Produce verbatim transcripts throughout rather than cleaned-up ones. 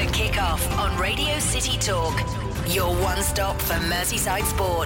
The Kickoff on Radio City Talk. Your one stop for Merseyside sport.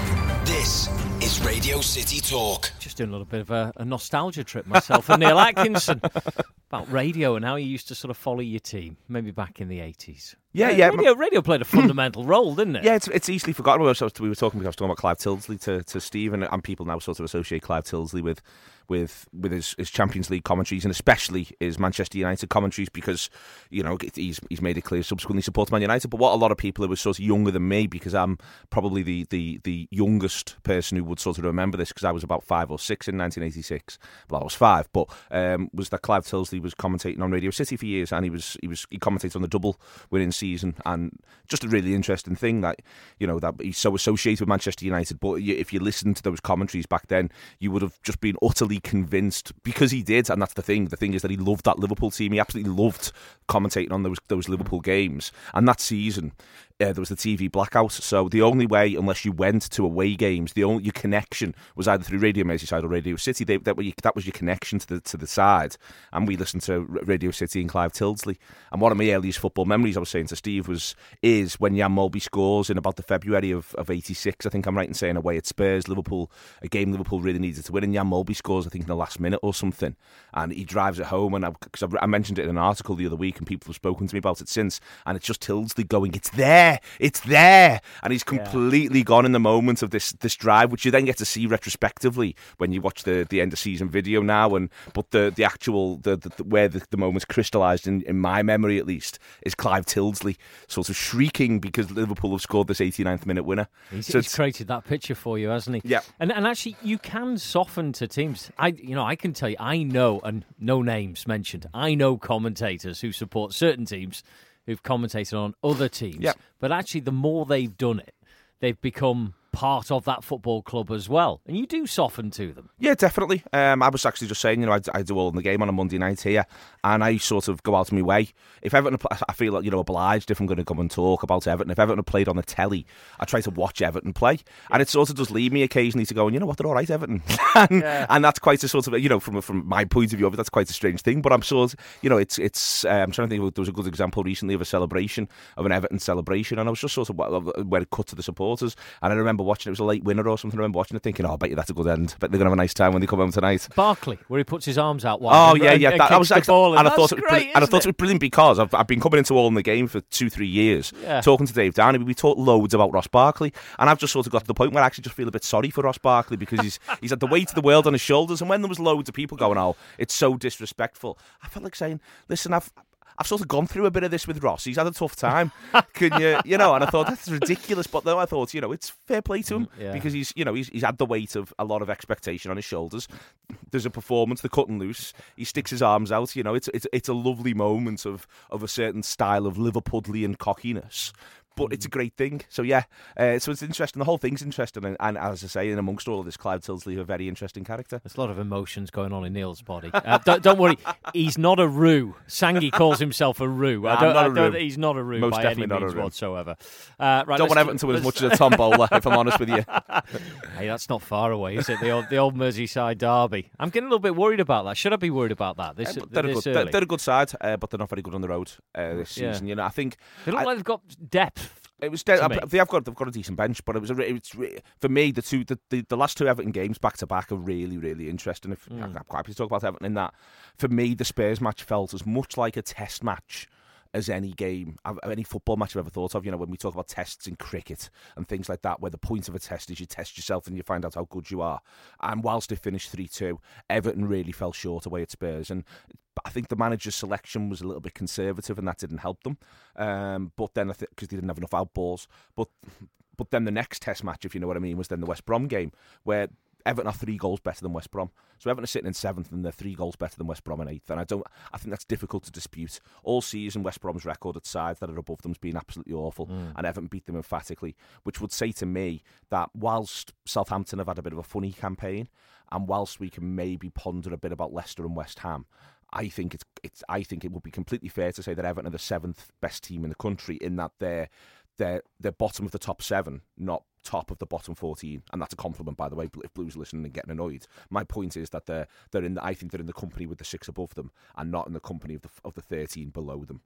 This is Radio City Talk. Just doing a little bit of a, a nostalgia trip myself and Neil Atkinson about radio and how you used to sort of follow your team, maybe back in the eighties. Yeah, uh, yeah. Radio, radio played a fundamental role, didn't it? Yeah, it's it's easily forgotten. We were, we were talking, I was talking about Clive Tildesley to, to Steve, and, and people now sort of associate Clive Tildesley with with with his, his Champions League commentaries, and especially his Manchester United commentaries, because, you know, he's he's made it clear subsequently supports Man United. But what a lot of people who were sort of younger than me, because I'm probably the, the, the youngest person who would sort of remember this, because I was about five or six in nineteen eighty-six. Well, I was five, but um, was that Clive Tildesley was commentating on Radio City for years, and he was he was he commentated on the double winning season, and just a really interesting thing that, you know, that he's so associated with Manchester United. But if you listened to those commentaries back then, you would have just been utterly convinced, because he did, and that's the thing. The thing is that he loved that Liverpool team. He absolutely loved commentating on those those Liverpool games. And that season, uh, there was the T V blackout. So the only way, unless you went to away games, the only your connection was either through Radio Merseyside or Radio City. They, that, were your, that was your connection to the to the side. And we listened to Radio City and Clive Tildesley. And one of my earliest football memories, I was saying to Steve, was is when Jan Molby scores in about the February of, of eighty-six. I think I'm right in saying, away at Spurs, Liverpool, a game Liverpool really needed to win. And Jan Molby scores, I think, in the last minute or something. And he drives it home. And I, cause I, I mentioned it in an article the other week, and people have spoken to me about it since. And it's just Tildesley going, it's there, it's there. And he's completely yeah. gone in the moment of this this drive, which you then get to see retrospectively when you watch the, the end of season video now. And but the the actual the, the, the where the, the moment's crystallised in, in my memory at least is Clive Tildesley sort of shrieking because Liverpool have scored this eighty-ninth minute winner. He's, so he's created that picture for you, hasn't he? Yeah. And and actually, you can soften to teams. I you know I can tell you, I know, and no names mentioned, I know commentators who support certain teams who've commentated on other teams. Yep. But actually, the more they've done it, they've become part of that football club as well. And you do soften to them. Yeah, definitely. Um, I was actually just saying, you know, I, I do all in the game on a Monday night here, and I sort of go out of my way. If Everton, I feel like, you know, obliged if I'm going to come and talk about Everton. If Everton have played on the telly, I try to watch Everton play. And it sort of does lead me occasionally to go, and you know what, they're all right, Everton. and, yeah. and that's quite a sort of, you know, from from my point of view, that's quite a strange thing. But I'm sort of, you know, it's, it's uh, I'm trying to think, there was a good example recently of a celebration, of an Everton celebration, and I was just sort of, where it cut to the supporters. And I remember watching, it was a late winner or something. I remember watching it thinking, oh, I bet you that's a good end. Bet they're going to have a nice time when they come home tonight. Barkley, where he puts his arms out wide. Oh, and, yeah, and, yeah. and That, I was actually, and I thought, great, it was, and I thought it? it was brilliant because I've, I've been coming into All in the Game for two, three years, yeah. talking to Dave Downey. We talked loads about Ross Barkley, and I've just sort of got to the point where I actually just feel a bit sorry for Ross Barkley because he's he's had the weight of the world on his shoulders, and when there was loads of people going, oh, it's so disrespectful, I felt like saying, listen, I've... I've sort of gone through a bit of this with Ross. He's had a tough time. Can you, you know, and I thought, that's ridiculous. But then I thought, you know, it's fair play to him yeah. because he's, you know, he's, he's had the weight of a lot of expectation on his shoulders. There's a performance, they're cutting loose. He sticks his arms out. You know, it's it's it's a lovely moment of, of a certain style of Liverpudlian cockiness. But it's a great thing. So, yeah, uh, so it's interesting. The whole thing's interesting. And, and as I say, in amongst all of this, Clive Tildesley, a very interesting character. There's a lot of emotions going on in Neil's body. Uh, don't, don't worry, he's not a roux. Sangi calls himself a roux. I don't, not I a don't, roux. He's not a roux Most by definitely any not means a roux. whatsoever. Uh, right, don't want Everton to win as much as a Tom Bowler, if I'm honest with you. Hey, that's not far away, is it? The old, the old Merseyside derby. I'm getting a little bit worried about that. Should I be worried about that? This, uh, they're, this a good, early? they're, they're a good side, uh, but they're not very good on the road uh, this yeah. season. You know, I think they look I, like they've got depth. It was de- they have got they've got a decent bench, but it was a it's for me the two the, the, the last two Everton games back to back are really really interesting. If mm. I'm quite happy to talk about Everton in that, for me the Spurs match felt as much like a test match as any game, any football match I've ever thought of. You know, when we talk about tests in cricket and things like that, where the point of a test is you test yourself and you find out how good you are. And whilst they finished three two, Everton really fell short away at Spurs. And I think the manager's selection was a little bit conservative and that didn't help them. Um, but then I think because they didn't have enough outballs. But but then the next test match, if you know what I mean, was then the West Brom game, where Everton are three goals better than West Brom. So Everton are sitting in seventh and they're three goals better than West Brom in eighth. And I don't. I think that's difficult to dispute. All season, West Brom's record at sides that are above them has been absolutely awful. Mm. And Everton beat them emphatically, which would say to me that whilst Southampton have had a bit of a funny campaign, and whilst we can maybe ponder a bit about Leicester and West Ham, I think it's it's. I think it would be completely fair to say that Everton are the seventh best team in the country in that they're they're they're bottom of the top seven, not top of the bottom fourteen, and that's a compliment, by the way. If Blues are listening and getting annoyed, my point is that they're they're in. The, I think they're in the company with the six above them, and not in the company of the of the thirteen below them.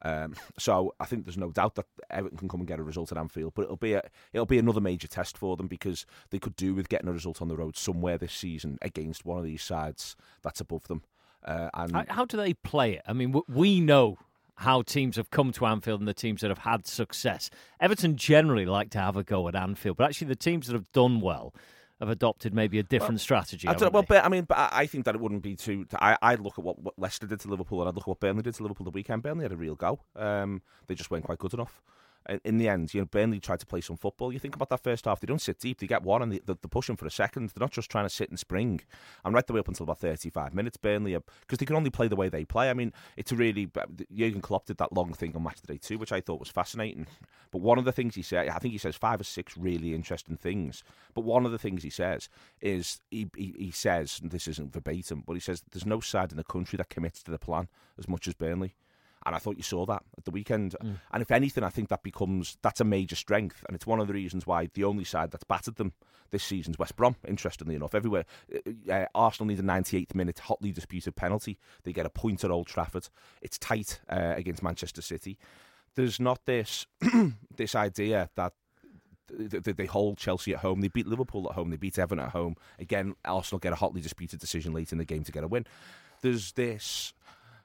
Um, so I think there's no doubt that Everton can come and get a result at Anfield, but it'll be a, it'll be another major test for them because they could do with getting a result on the road somewhere this season against one of these sides that's above them. Uh, and how, how do they play it? I mean, w- we know how teams have come to Anfield and the teams that have had success. Everton generally like to have a go at Anfield, but actually the teams that have done well have adopted maybe a different well, strategy. I don't, well, they? but I mean, but I think that it wouldn't be too. I I'd look at what, what Leicester did to Liverpool, and I'd look at what Burnley did to Liverpool the weekend. Burnley had a real go. Um, they just weren't quite good enough. In, in the end, you know, Burnley tried to play some football. You think about that first half; they don't sit deep. They get one, and they, they're pushing for a second. They're not just trying to sit and spring. And right the way up until about thirty-five minutes, Burnley, because they can only play the way they play. I mean, it's a really Jurgen Klopp did that long thing on Match Day two, which I thought was fascinating. But one of the things he said, I think he says five or six really interesting things. But one of the things he says is he he, he says, and this isn't verbatim, but he says there's no side in the country that commits to the plan as much as Burnley. And I thought you saw that at the weekend. Mm. And if anything, I think that becomes, that's a major strength. And it's one of the reasons why the only side that's battered them this season's West Brom, interestingly enough. Everywhere, uh, Arsenal need a ninety-eighth minute hotly disputed penalty. They get a point at Old Trafford. It's tight uh, against Manchester City. There's not this this idea that they hold Chelsea at home. They beat Liverpool at home. They beat Everton at home. Again, Arsenal get a hotly disputed decision late in the game to get a win. There's this...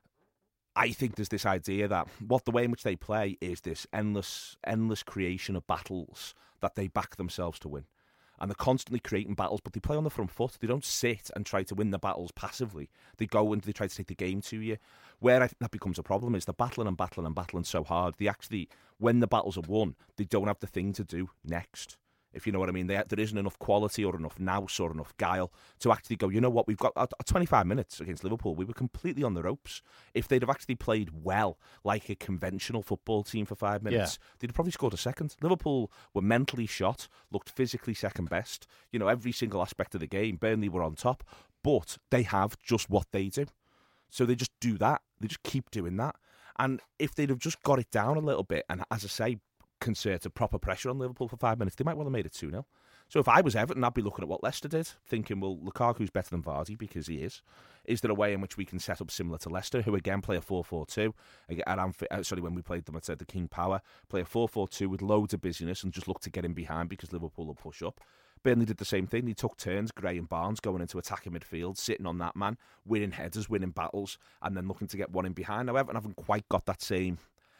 I think there's this idea that what the way in which they play is this endless, endless creation of battles that they back themselves to win. And they're constantly creating battles, but they play on the front foot. They don't sit and try to win the battles passively. They go and they try to take the game to you. Where I think that becomes a problem is they're battling and battling and battling so hard. They actually, when the battles are won, they don't have the thing to do next. If you know what I mean, they, there isn't enough quality or enough nous or enough guile to actually go, you know what, we've got uh, twenty-five minutes against Liverpool. We were completely on the ropes. If they'd have actually played well, like a conventional football team for five minutes, yeah. they'd have probably scored a second. Liverpool were mentally shot, looked physically second best. You know, every single aspect of the game, Burnley were on top, but they have just what they do. So they just do that. They just keep doing that. And if they'd have just got it down a little bit, and as I say, concerted proper pressure on Liverpool for five minutes, they might well have made it two nil. So if I was Everton, I'd be looking at what Leicester did, thinking, well, Lukaku's better than Vardy because he is. Is there a way in which we can set up similar to Leicester, who again play a four four two? At Anf- sorry, when we played them at the King Power, play a four four two with loads of busyness and just look to get in behind because Liverpool will push up. Burnley did the same thing. They took turns, Gray and Barnes, going into attacking midfield, sitting on that man, winning headers, winning battles, and then looking to get one in behind. Now, Everton haven't quite got that same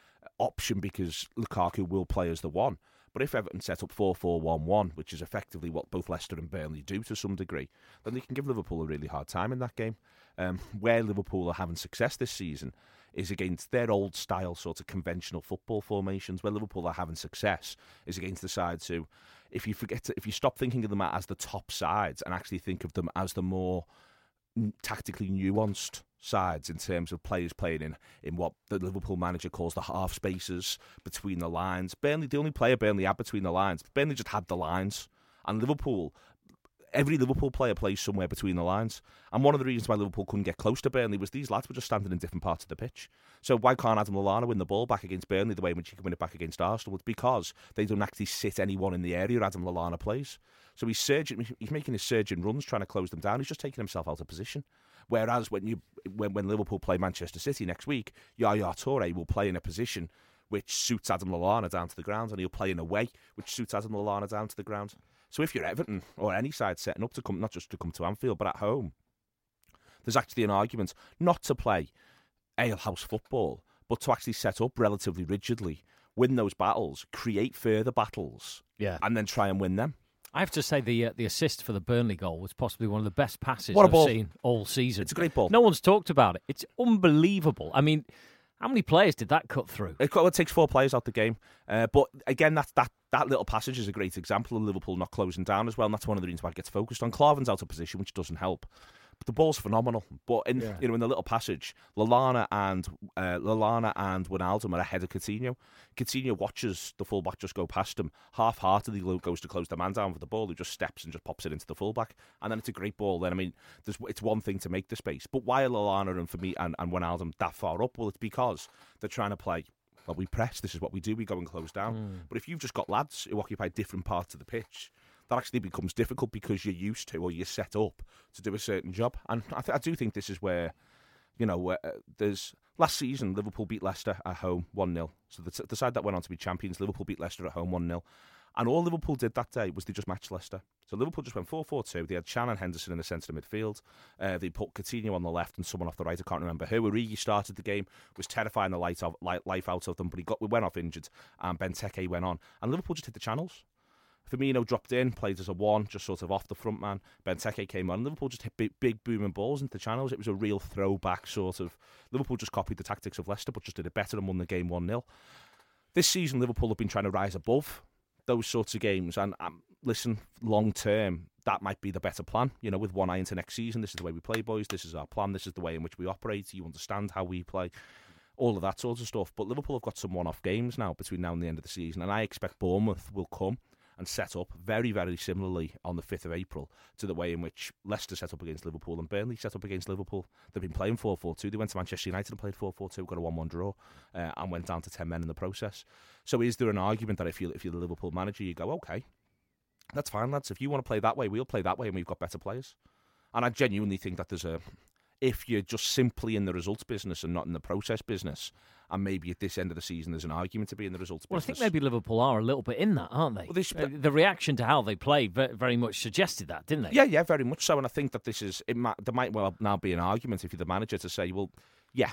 option because Lukaku will play as the one. But if Everton set up four four one one, which is effectively what both Leicester and Burnley do to some degree, then they can give Liverpool a really hard time in that game. Um, where Liverpool are having success this season is against their old style sort of conventional football formations. Where Liverpool are having success is against the sides who, if you forget to, if you stop thinking of them as the top sides and actually think of them as the more tactically nuanced sides in terms of players playing in, in what the Liverpool manager calls the half spaces between the lines. Burnley, the only player Burnley had between the lines, Burnley just had the lines. And Liverpool, every Liverpool player plays somewhere between the lines. And one of the reasons why Liverpool couldn't get close to Burnley was these lads were just standing in different parts of the pitch. So why can't Adam Lallana win the ball back against Burnley the way in which he can win it back against Arsenal? It's because they don't actually sit anyone in the area Adam Lallana plays. So he's surging, he's making his surging runs, trying to close them down. He's just taking himself out of position. Whereas when you when, when Liverpool play Manchester City next week, Yaya Toure will play in a position which suits Adam Lallana down to the ground, and he'll play in a way which suits Adam Lallana down to the ground. So if you're Everton or any side setting up to come, not just to come to Anfield, but at home, there's actually an argument not to play alehouse football, but to actually set up relatively rigidly, win those battles, create further battles, yeah. and then try and win them. I have to say the uh, the assist for the Burnley goal was possibly one of the best passes what a I've ball. seen all season. It's a great ball. No one's talked about it. It's unbelievable. I mean, how many players did that cut through? It, it takes four players out the game. Uh, but again, that's, that that little passage is a great example of Liverpool not closing down as well, and that's one of the reasons why it gets focused on. Klavan's out of position, which doesn't help. But the ball's phenomenal. But in yeah. you know in the little passage, Lallana and uh, Lallana and Wijnaldum are ahead of Coutinho. Coutinho watches the fullback just go past him. Half-heartedly goes to close the man down for the ball. He just steps and just pops it into the fullback, and then it's a great ball. Then I mean, there's, it's one thing to make the space, but why are Lallana and for me and, and Wijnaldum that far up? Well, it's because they're trying to play. Well, we press. This is what we do. We go and close down. Mm. But if you've just got lads who occupy different parts of the pitch, that actually becomes difficult because you're used to or you're set up to do a certain job. And I, th- I do think this is where, you know, uh, there's Last season, Liverpool beat Leicester at home one nil. So the, the side that went on to be champions, Liverpool beat Leicester at home one nil. And all Liverpool did that day was they just matched Leicester. So Liverpool just went four four two. They had Can and Henderson in the centre of midfield. Uh, they put Coutinho on the left and someone off the right. I can't remember who. Origi started the game, was terrifying the light of, light, life out of them, but he got we went off injured, and Benteke went on. And Liverpool just hit the channels. Firmino dropped in, played as a one, just sort of off the front man. Benteke came on. Liverpool just hit big, big booming balls into the channels. It was a real throwback sort of... Liverpool just copied the tactics of Leicester, but just did it better and won the game one nil. This season, Liverpool have been trying to rise above those sorts of games. And um, listen, long term, that might be the better plan. You know, with one eye into next season, this is the way we play, boys. This is our plan. This is the way in which we operate. You understand how we play. All of that sort of stuff. But Liverpool have got some one-off games now between now and the end of the season. And I expect Bournemouth will come and set up very, very similarly on the fifth of April to the way in which Leicester set up against Liverpool and Burnley set up against Liverpool. They've been playing four four two. They went to Manchester United and played four four two, got a one one draw, uh, and went down to ten men in the process. So is there an argument that if, you, if you're the Liverpool manager, you go, OK, that's fine, lads. If you want to play that way, we'll play that way and we've got better players. And I genuinely think that there's a... If you're just simply in the results business and not in the process business, and maybe at this end of the season there's an argument to be in the results well, business. Well, I think maybe Liverpool are a little bit in that, aren't they? Well, this, uh, the reaction to how they play very much suggested that, didn't they? Yeah, yeah, very much so. And I think that this is, it might, there might well now be an argument if you're the manager to say, well, yeah,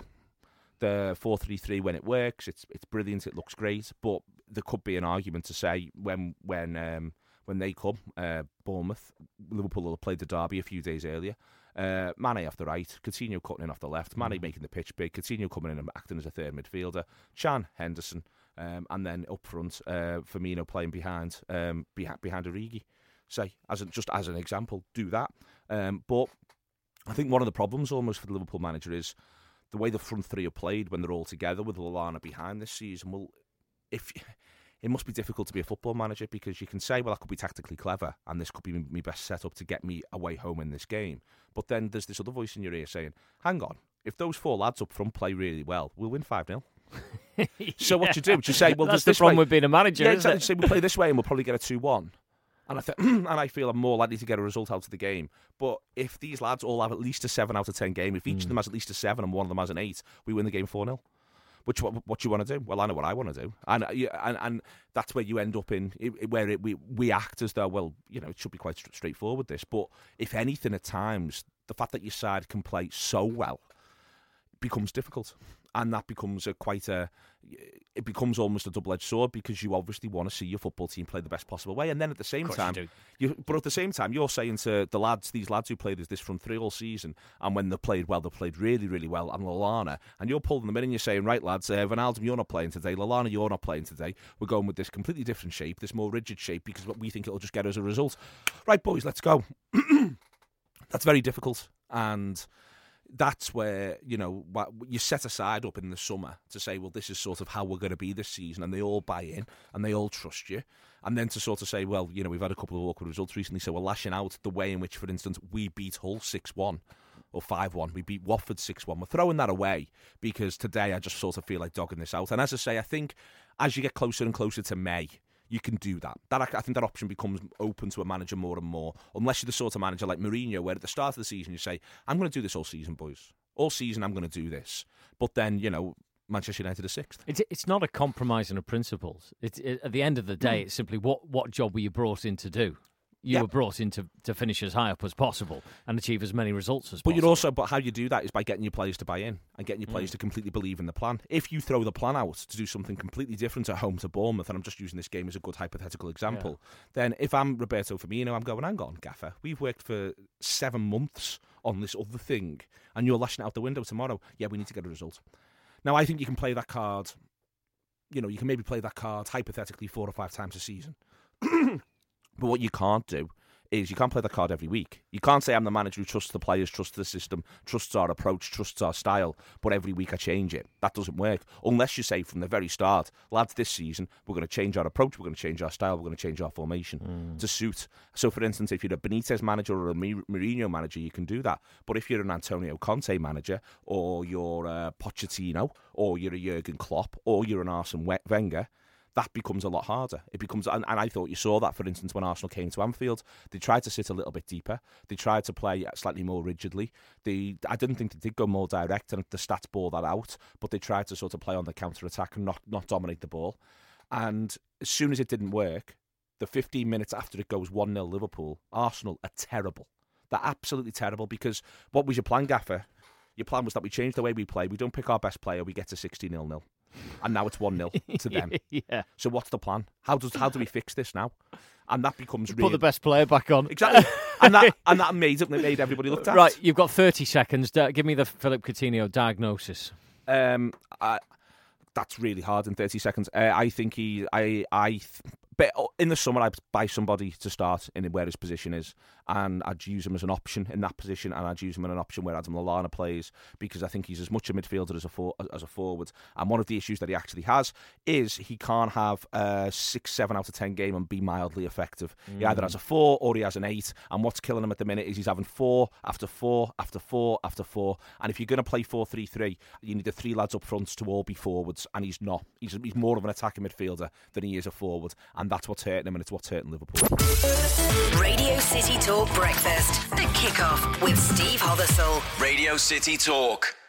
the four three three when it works, it's it's brilliant, it looks great, but there could be an argument to say when when um, when they come, uh, Bournemouth, Liverpool will have played the derby a few days earlier. Uh, Mane off the right, Coutinho cutting in off the left, Mane making the pitch big, Coutinho coming in and acting as a third midfielder, Can, Henderson, um, and then up front, uh, Firmino playing behind um, behind, behind Origi. Say, as a, just as an example, do that. Um, but I think one of the problems almost for the Liverpool manager is the way the front three are played when they're all together with Lallana behind this season. Well, if... It must be difficult to be a football manager because you can say, well, I could be tactically clever and this could be my best setup to get me away home in this game. But then there's this other voice in your ear saying, hang on, if those four lads up front play really well, we'll win five nil. yeah. So what you do, you say, well, that's this the problem way. with being a manager, yeah, isn't exactly. Say, we'll play this way and we'll probably get a two one. And I, th- and I feel I'm more likely to get a result out of the game. But if these lads all have at least a seven out of ten game, if each mm. of them has at least a seven and one of them has an eight, we win the game four nil. Which what what you want to do? Well, I know what I want to do, and and and that's where you end up in where it, we we act as though, well, you know, it should be quite straightforward this. But if anything, at times the fact that your side can play so well becomes difficult, and that becomes a quite a it becomes almost a double-edged sword because you obviously want to see your football team play the best possible way, and then at the same time, you you, but at the same time, you're saying to the lads, these lads who played this front three all season, and when they played well, they played really, really well, and Lallana, and you're pulling them in and you're saying, right, lads, uh, Wijnaldum, you're not playing today, Lallana, you're not playing today. We're going with this completely different shape, this more rigid shape, because we think it'll just get us a result. Right, boys, let's go. That's very difficult, and that's where, you know, you set aside up in the summer to say, well, this is sort of how we're going to be this season, and they all buy in and they all trust you. And then to sort of say, well, you know, we've had a couple of awkward results recently, so we're lashing out the way in which, for instance, we beat Hull six one or five one. We beat Watford six one. We're throwing that away because today I just sort of feel like dogging this out. And as I say, I think as you get closer and closer to May, you can do that. That I think that option becomes open to a manager more and more, unless you're the sort of manager like Mourinho, where at the start of the season you say, I'm going to do this all season, boys. All season I'm going to do this. But then, you know, Manchester United are sixth. It's, it's not a compromise on the principles. It's, it, at the end of the day, mm. it's simply what, what job were you brought in to do? You yeah. were brought in to, to finish as high up as possible and achieve as many results as but possible. You're also, but how you do that is by getting your players to buy in and getting your players mm. to completely believe in the plan. If you throw the plan out to do something completely different at home to Bournemouth, and I'm just using this game as a good hypothetical example, yeah. then if I'm Roberto Firmino, I'm going, hang on, Gaffer, we've worked for seven months on this other thing, and you're lashing it out the window tomorrow. Yeah, we need to get a result. Now, I think you can play that card, you know, you can maybe play that card hypothetically four or five times a season. But what you can't do is you can't play that card every week. You can't say I'm the manager who trusts the players, trusts the system, trusts our approach, trusts our style, but every week I change it. That doesn't work. Unless you say from the very start, lads, this season, we're going to change our approach, we're going to change our style, we're going to change our formation mm. to suit. So, for instance, if you're a Benitez manager or a Mourinho manager, you can do that. But if you're an Antonio Conte manager, or you're a Pochettino, or you're a Jurgen Klopp, or you're an Arsene Wenger, that becomes a lot harder. It becomes, and, and I thought you saw that, for instance, when Arsenal came to Anfield. They tried to sit a little bit deeper. They tried to play slightly more rigidly. They, I didn't think they did go more direct, and the stats bore that out. But they tried to sort of play on the counter attack and not not dominate the ball. And as soon as it didn't work, the fifteen minutes after it goes one nil Liverpool, Arsenal are terrible. They're absolutely terrible, because what was your plan, Gaffer? Your plan was that we change the way we play. We don't pick our best player. We get to sixty nil nil. And now it's one nil to them. Yeah. So what's the plan? How does how do we fix this now? And that becomes Put really... the best player back on. Exactly. and that and that made it made everybody look daft. Right, you've got thirty seconds. Uh, give me the Philip Coutinho diagnosis. Um, I, that's really hard in thirty seconds. Uh, I think he... I... I But in the summer, I'd buy somebody to start in where his position is, and I'd use him as an option in that position, and I'd use him in an option where Adam Lallana plays, because I think he's as much a midfielder as a for, as a forward. And one of the issues that he actually has is he can't have a six, seven out of ten game and be mildly effective. Mm. He either has a four or he has an eight, and what's killing him at the minute is he's having four after four after four after four. And if you're going to play four three three, you need the three lads up front to all be forwards, and he's not. He's he's more of an attacking midfielder than he is a forward, and that's what's hurting him, and it's what's hurting Liverpool. Radio City Talk Breakfast, the kickoff with Steve Hothersall. Radio City Talk.